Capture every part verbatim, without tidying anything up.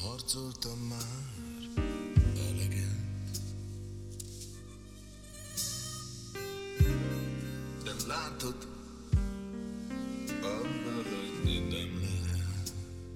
Harcoltam már eleget, de látod, abba hagyni nem lehet.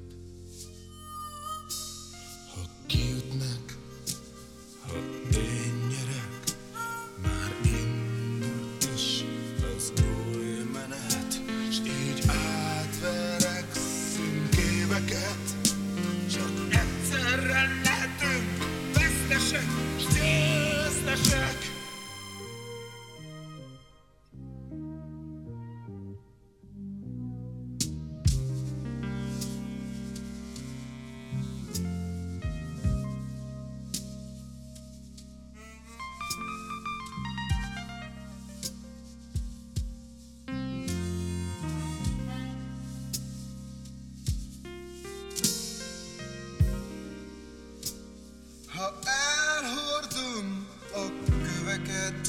Ha kijutnak, ha én nyerek, már indult is az új menet, s így átverekszünk éveket. Csak egyszerre lehetünk vesztesek, s győztesek. Ha elhordom a köveket,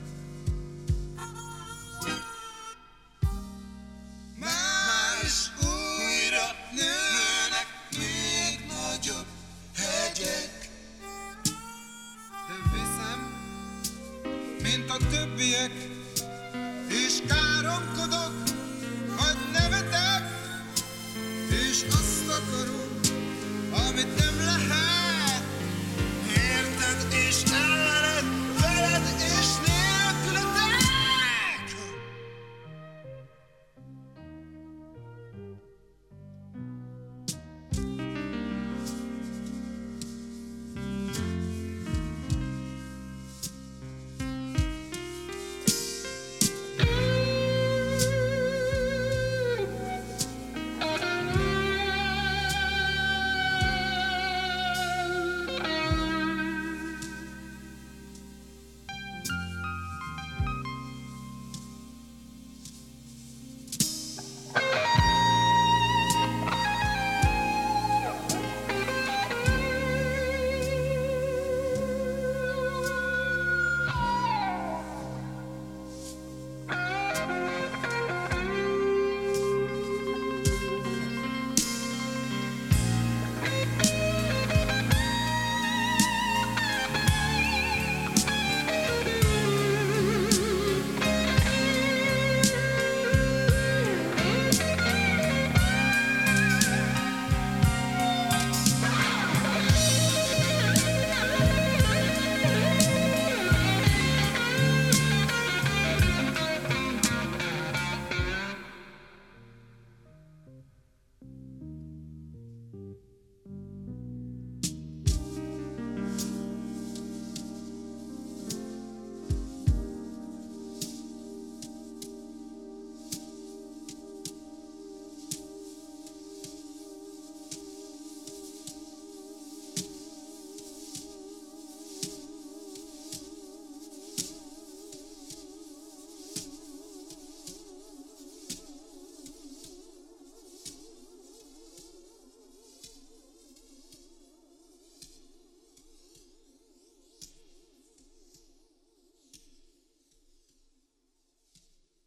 más újra nőnek még nagyobb hegyek. De viszem, mint a többiek, és káromkodok, vagy nevetek, és azt akarom, amit nem